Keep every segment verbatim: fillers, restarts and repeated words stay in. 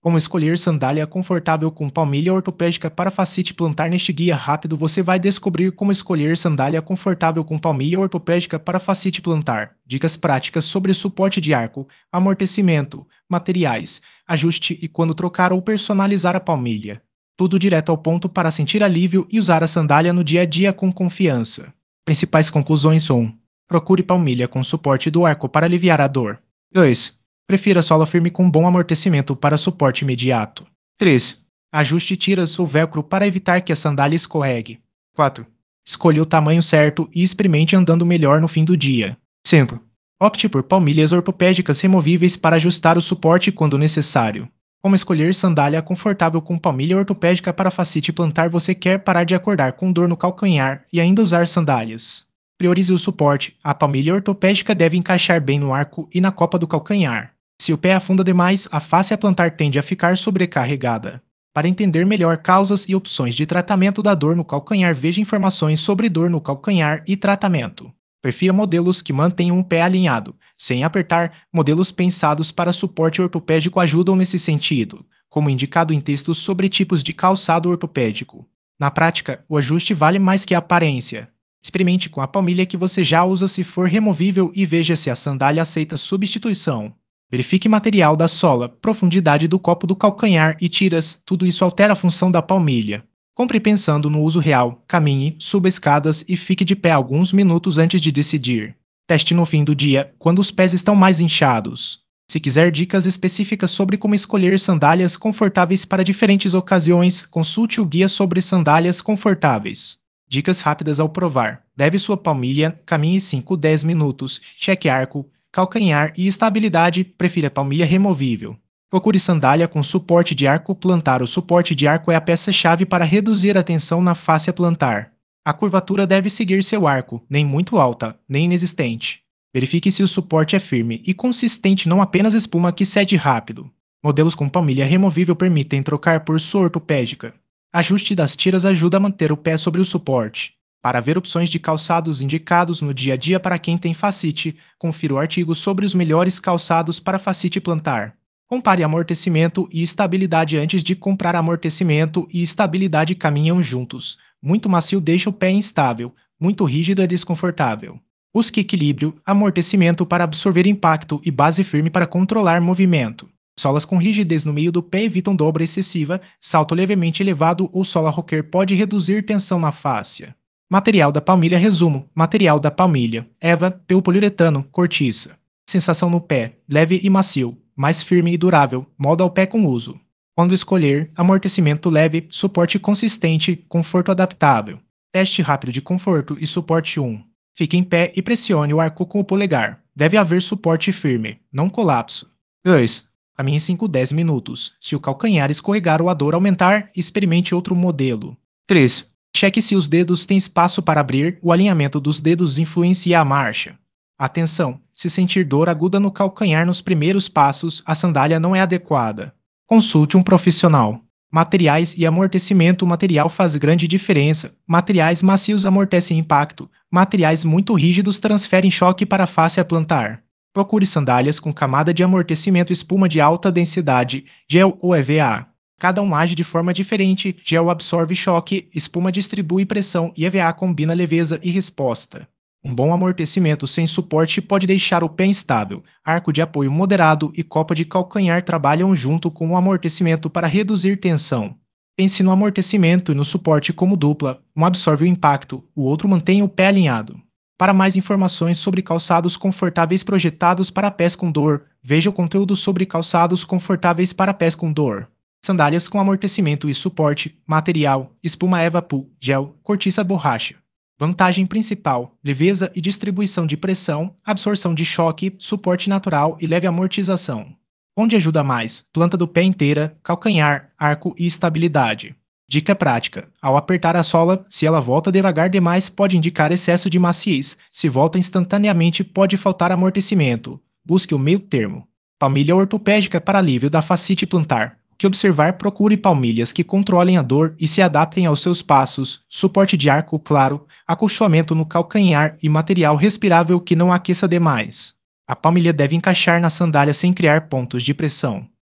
Como escolher sandália confortável com palmilha ortopédica para facite plantar. Neste guia rápido você vai descobrir como escolher sandália confortável com palmilha ortopédica para facite plantar, dicas práticas sobre suporte de arco, amortecimento, materiais, ajuste e quando trocar ou personalizar a palmilha. Tudo direto ao ponto para sentir alívio e usar a sandália no dia a dia com confiança. Principais conclusões: um. Procure palmilha com suporte do arco para aliviar a dor. dois. Prefira sola firme com bom amortecimento para suporte imediato. três. Ajuste tiras ou velcro para evitar que a sandália escorregue. quatro. Escolha o tamanho certo e experimente andando melhor no fim do dia. cinco. Opte por palmilhas ortopédicas removíveis para ajustar o suporte quando necessário. Como escolher sandália confortável com palmilha ortopédica para facite plantar? Você quer parar de acordar com dor no calcanhar e ainda usar sandálias. Priorize o suporte. A palmilha ortopédica deve encaixar bem no arco e na copa do calcanhar. Se o pé afunda demais, a face a plantar tende a ficar sobrecarregada. Para entender melhor causas e opções de tratamento da dor no calcanhar, veja informações sobre dor no calcanhar e tratamento. Prefira modelos que mantenham o pé alinhado, sem apertar. Modelos pensados para suporte ortopédico ajudam nesse sentido, como indicado em textos sobre tipos de calçado ortopédico. Na prática, o ajuste vale mais que a aparência. Experimente com a palmilha que você já usa se for removível e veja se a sandália aceita substituição. Verifique material da sola, profundidade do copo do calcanhar e tiras, tudo isso altera a função da palmilha. Compre pensando no uso real, caminhe, suba escadas e fique de pé alguns minutos antes de decidir. Teste no fim do dia, quando os pés estão mais inchados. Se quiser dicas específicas sobre como escolher sandálias confortáveis para diferentes ocasiões, consulte o guia sobre sandálias confortáveis. Dicas rápidas ao provar. Leve sua palmilha, caminhe cinco a dez minutos, cheque arco, calcanhar e estabilidade. Prefira palmilha removível. Procure sandália com suporte de arco plantar. O suporte de arco é a peça-chave para reduzir a tensão na face plantar. A curvatura deve seguir seu arco, nem muito alta, nem inexistente. Verifique se o suporte é firme e consistente, não apenas espuma que cede rápido. Modelos com palmilha removível permitem trocar por sua ortopédica. Ajuste das tiras ajuda a manter o pé sobre o suporte. Para ver opções de calçados indicados no dia a dia para quem tem facite, confira o artigo sobre os melhores calçados para facite plantar. Compare amortecimento e estabilidade antes de comprar. Amortecimento e estabilidade caminham juntos. Muito macio deixa o pé instável, muito rígido é desconfortável. Busque equilíbrio, amortecimento para absorver impacto e base firme para controlar movimento. Solas com rigidez no meio do pé evitam dobra excessiva, salto levemente elevado ou sola rocker pode reduzir tensão na fáscia. Material da palmilha. Resumo: material da palmilha: Eva, poliuretano, cortiça. Sensação no pé: leve e macio, mais firme e durável, molda ao pé com uso. Quando escolher: amortecimento leve, suporte consistente, conforto adaptável. Teste rápido de conforto e suporte. um. Fique em pé e pressione o arco com o polegar. Deve haver suporte firme, não colapso. dois. Caminhe cinco a dez minutos. Se o calcanhar escorregar ou a dor aumentar, experimente outro modelo. três. Cheque se os dedos têm espaço para abrir. O alinhamento dos dedos influencia a marcha. Atenção! Se sentir dor aguda no calcanhar nos primeiros passos, a sandália não é adequada. Consulte um profissional. Materiais e amortecimento. O material faz grande diferença. Materiais macios amortecem impacto. Materiais muito rígidos transferem choque para a face plantar. Procure sandálias com camada de amortecimento espuma de alta densidade, gel ou E V A. Cada um age de forma diferente. Gel absorve choque, espuma distribui pressão e E V A combina leveza e resposta. Um bom amortecimento sem suporte pode deixar o pé instável. Arco de apoio moderado e copa de calcanhar trabalham junto com o amortecimento para reduzir tensão. Pense no amortecimento e no suporte como dupla. Um absorve o impacto, o outro mantém o pé alinhado. Para mais informações sobre calçados confortáveis projetados para pés com dor, veja o conteúdo sobre calçados confortáveis para pés com dor. Sandálias com amortecimento e suporte. Material: espuma Evapool, gel, cortiça borracha. Vantagem principal: leveza e distribuição de pressão, absorção de choque, suporte natural e leve amortização. Onde ajuda mais? Planta do pé inteira, calcanhar, arco e estabilidade. Dica prática: ao apertar a sola, se ela volta devagar demais pode indicar excesso de maciez, se volta instantaneamente pode faltar amortecimento. Busque o meio termo. Palmilha ortopédica para alívio da facite plantar. Que observar: procure palmilhas que controlem a dor e se adaptem aos seus passos, suporte de arco claro, acolchoamento no calcanhar e material respirável que não aqueça demais. A palmilha deve encaixar na sandália sem criar pontos de pressão.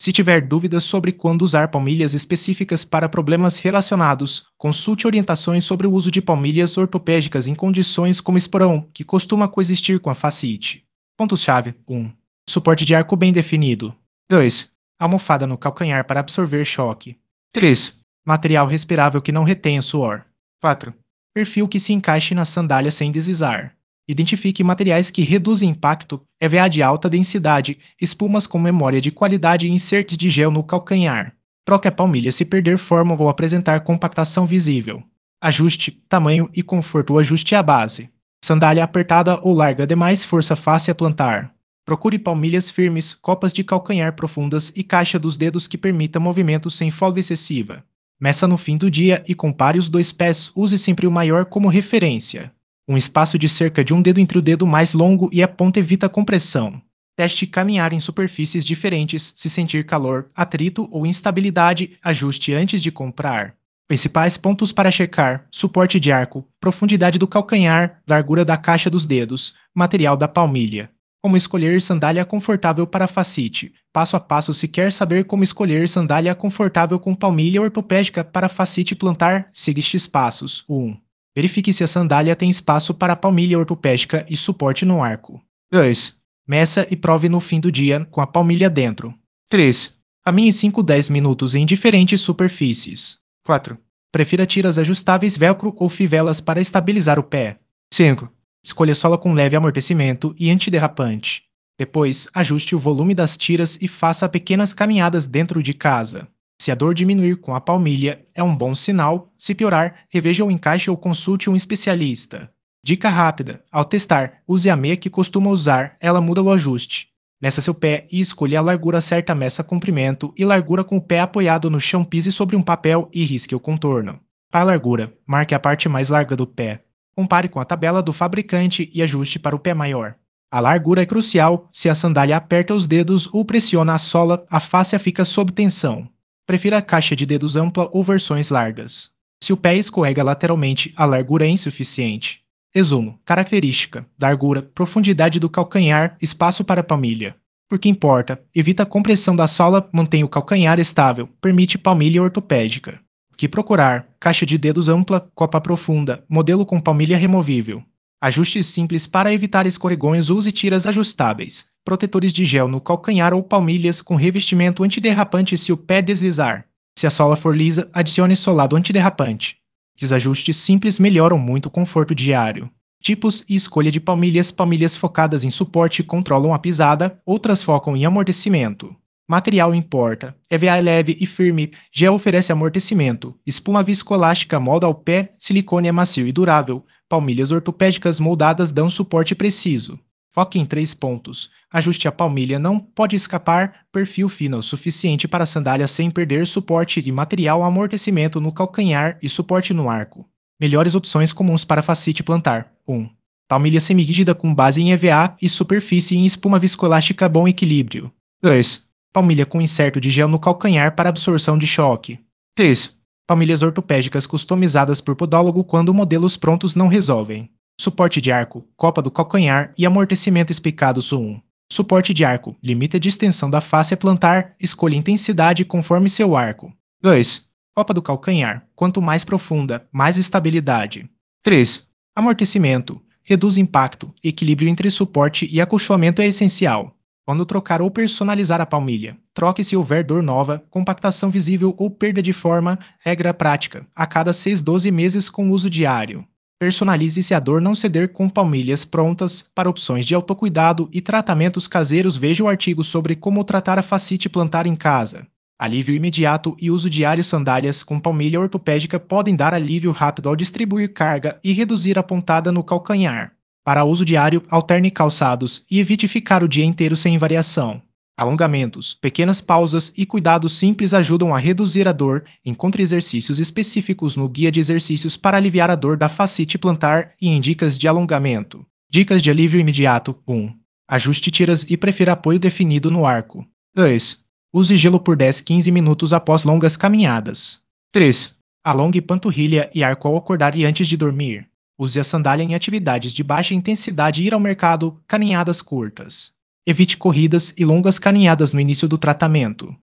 Se tiver dúvidas sobre quando usar palmilhas específicas para problemas relacionados, consulte orientações sobre o uso de palmilhas ortopédicas em condições como esporão, que costuma coexistir com a fascite. Pontos-chave: um. Suporte de arco bem definido. dois. Almofada no calcanhar para absorver choque. três. Material respirável que não retenha suor. quatro. Perfil que se encaixe na sandália sem deslizar. Identifique materiais que reduzem impacto, E V A de alta densidade, espumas com memória de qualidade e inserts de gel no calcanhar. Troque a palmilha se perder forma ou apresentar compactação visível. Ajuste, tamanho e conforto. O ajuste é a base. Sandália apertada ou larga demais, força fácil a plantar. Procure palmilhas firmes, copas de calcanhar profundas e caixa dos dedos que permita movimento sem folga excessiva. Meça no fim do dia e compare os dois pés. Use sempre o maior como referência. Um espaço de cerca de um dedo entre o dedo mais longo e a ponta evita compressão. Teste caminhar em superfícies diferentes. Se sentir calor, atrito ou instabilidade, ajuste antes de comprar. Principais pontos para checar: suporte de arco, profundidade do calcanhar, largura da caixa dos dedos, material da palmilha. Como escolher sandália confortável para fascite. Passo a passo. Se quer saber como escolher sandália confortável com palmilha ortopédica para fascite plantar, siga estes passos. um. Verifique se a sandália tem espaço para palmilha ortopédica e suporte no arco. dois. Meça e prove no fim do dia com a palmilha dentro. três. Caminhe cinco a dez minutos em diferentes superfícies. quatro. Prefira tiras ajustáveis velcro ou fivelas para estabilizar o pé. cinco. Escolha sola com leve amortecimento e antiderrapante. Depois, ajuste o volume das tiras e faça pequenas caminhadas dentro de casa. Se a dor diminuir com a palmilha, é um bom sinal. Se piorar, reveja o encaixe ou consulte um especialista. Dica rápida: ao testar, use a meia que costuma usar, ela muda o ajuste. Meça seu pé e escolha a largura certa. Meça comprimento e largura com o pé apoiado no chão. Pise sobre um papel e risque o contorno. Para a largura, marque a parte mais larga do pé. Compare com a tabela do fabricante e ajuste para o pé maior. A largura é crucial. Se a sandália aperta os dedos ou pressiona a sola, a fáscia fica sob tensão. Prefira a caixa de dedos ampla ou versões largas. Se o pé escorrega lateralmente, a largura é insuficiente. Resumo: característica, largura, profundidade do calcanhar, espaço para a palmilha. Porque importa: evita a compressão da sola, mantém o calcanhar estável, permite palmilha ortopédica. O que procurar: caixa de dedos ampla, copa profunda, modelo com palmilha removível. Ajustes simples para evitar escorregões. Use tiras ajustáveis, protetores de gel no calcanhar ou palmilhas com revestimento antiderrapante se o pé deslizar. Se a sola for lisa, adicione solado antiderrapante. Esses ajustes simples melhoram muito o conforto diário. Tipos e escolha de palmilhas: palmilhas focadas em suporte controlam a pisada, outras focam em amortecimento. Material importa: E V A é leve e firme, gel oferece amortecimento, espuma viscoelástica molda ao pé, silicone é macio e durável, palmilhas ortopédicas moldadas dão suporte preciso. Foque em três pontos: ajuste a palmilha não pode escapar, perfil fino o suficiente para a sandália sem perder suporte e material amortecimento no calcanhar e suporte no arco. Melhores opções comuns para fascite plantar: um. Palmilha semi-rígida com base em E V A e superfície em espuma viscoelástica bom equilíbrio. dois. Palmilha com inserto de gel no calcanhar para absorção de choque. três. Palmilhas ortopédicas customizadas por podólogo quando modelos prontos não resolvem. Suporte de arco, copa do calcanhar e amortecimento espicados. um. Suporte de arco, limita de extensão da face plantar, escolha intensidade conforme seu arco. dois. Copa do calcanhar, quanto mais profunda, mais estabilidade. três. Amortecimento, reduz impacto, equilíbrio entre suporte e acolchoamento é essencial. Quando trocar ou personalizar a palmilha, troque se houver dor nova, compactação visível ou perda de forma, regra prática, a cada seis a doze meses com uso diário. Personalize se a dor não ceder com palmilhas prontas. Para opções de autocuidado e tratamentos caseiros, veja o artigo sobre como tratar a fascite plantar em casa. Alívio imediato e uso diário: sandálias com palmilha ortopédica podem dar alívio rápido ao distribuir carga e reduzir a pontada no calcanhar. Para uso diário, alterne calçados e evite ficar o dia inteiro sem variação. Alongamentos, pequenas pausas e cuidados simples ajudam a reduzir a dor. Encontre exercícios específicos no guia de exercícios para aliviar a dor da fascite plantar e em dicas de alongamento. Dicas de alívio imediato: um. Ajuste tiras e prefira apoio definido no arco. dois. Use gelo por dez a quinze minutos após longas caminhadas. três. Alongue panturrilha e arco ao acordar e antes de dormir. Use a sandália em atividades de baixa intensidade. Ir ao mercado, caminhadas curtas. Evite corridas e longas caminhadas no início do tratamento.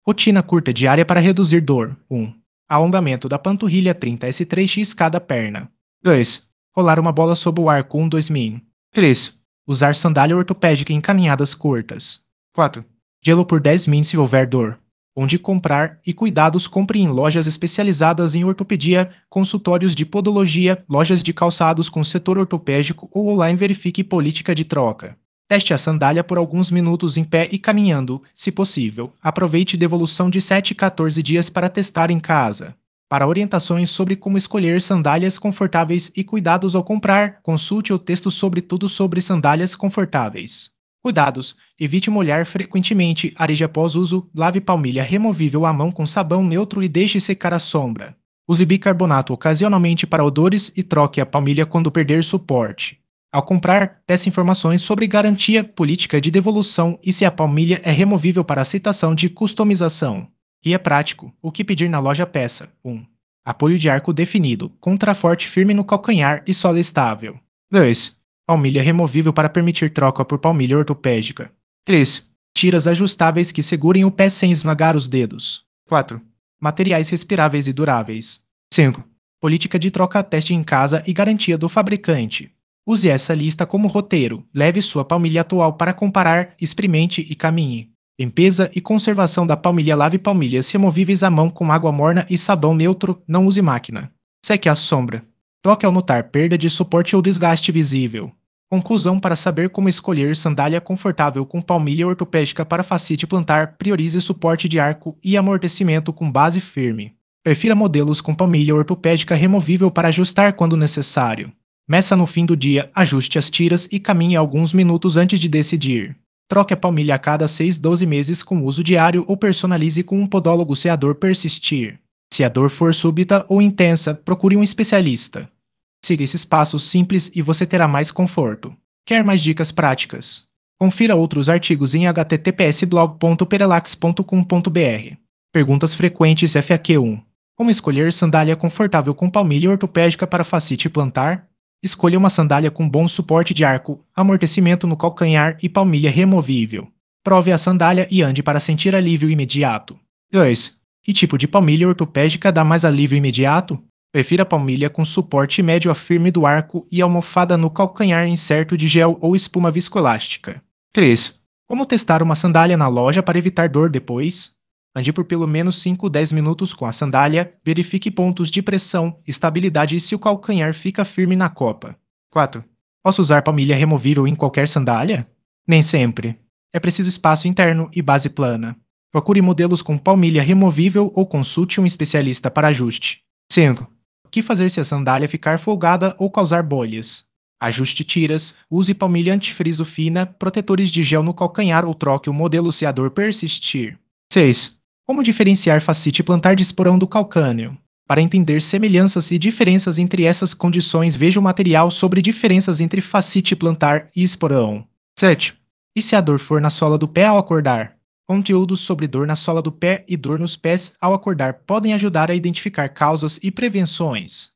Rotina curta diária para reduzir dor. um. Alongamento da panturrilha trinta S três x cada perna. dois. Rolar uma bola sob o ar com um dois min. três. Usar sandália ortopédica em caminhadas curtas. quatro. Gelo por dez min se houver dor. Onde comprar e cuidados, compre em lojas especializadas em ortopedia, consultórios de podologia, lojas de calçados com setor ortopédico ou online, verifique política de troca. Teste a sandália por alguns minutos em pé e caminhando, se possível. Aproveite devolução de sete a quatorze dias para testar em casa. Para orientações sobre como escolher sandálias confortáveis e cuidados ao comprar, consulte o texto sobre tudo sobre sandálias confortáveis. Cuidados: evite molhar frequentemente, areje após uso, lave palmilha removível à mão com sabão neutro e deixe secar à sombra. Use bicarbonato ocasionalmente para odores e troque a palmilha quando perder suporte. Ao comprar, peça informações sobre garantia, política de devolução e se a palmilha é removível para aceitação de customização. Guia prático: o que pedir na loja peça. um. Apoio de arco definido, contraforte firme no calcanhar e sola estável. dois. Palmilha removível para permitir troca por palmilha ortopédica. três. Tiras ajustáveis que segurem o pé sem esmagar os dedos. quatro. Materiais respiráveis e duráveis. cinco. Política de troca, teste em casa e garantia do fabricante. Use essa lista como roteiro, leve sua palmilha atual para comparar, experimente e caminhe. Limpeza e conservação da palmilha: lave palmilhas removíveis à mão com água morna e sabão neutro, não use máquina. Seque à sombra. Troque ao notar perda de suporte ou desgaste visível. Conclusão: para saber como escolher sandália confortável com palmilha ortopédica para fascite plantar, priorize suporte de arco e amortecimento com base firme. Prefira modelos com palmilha ortopédica removível para ajustar quando necessário. Meça no fim do dia, ajuste as tiras e caminhe alguns minutos antes de decidir. Troque a palmilha a cada seis a doze meses com uso diário ou personalize com um podólogo se a dor persistir. Se a dor for súbita ou intensa, procure um especialista. Siga esses passos simples e você terá mais conforto. Quer mais dicas práticas? Confira outros artigos em h t t p s blog ponto perelax ponto com ponto b r. Perguntas frequentes F A Q um. Como escolher sandália confortável com palmilha ortopédica para fascite plantar? Escolha uma sandália com bom suporte de arco, amortecimento no calcanhar e palmilha removível. Prove a sandália e ande para sentir alívio imediato. dois. Que tipo de palmilha ortopédica dá mais alívio imediato? Prefira palmilha com suporte médio a firme do arco e almofada no calcanhar inserto de gel ou espuma viscoelástica. três. Como testar uma sandália na loja para evitar dor depois? Ande por pelo menos cinco a dez minutos com a sandália, verifique pontos de pressão, estabilidade e se o calcanhar fica firme na copa. quatro. Posso usar palmilha removível em qualquer sandália? Nem sempre. É preciso espaço interno e base plana. Procure modelos com palmilha removível ou consulte um especialista para ajuste. cinco. O que fazer se a sandália ficar folgada ou causar bolhas? Ajuste tiras, use palmilha antifriso fina, protetores de gel no calcanhar ou troque o modelo se a dor persistir. seis. Como diferenciar fascite plantar de esporão do calcâneo? Para entender semelhanças e diferenças entre essas condições, veja o material sobre diferenças entre fascite plantar e esporão. sete. E se a dor for na sola do pé ao acordar? Conteúdos sobre dor na sola do pé e dor nos pés ao acordar podem ajudar a identificar causas e prevenções.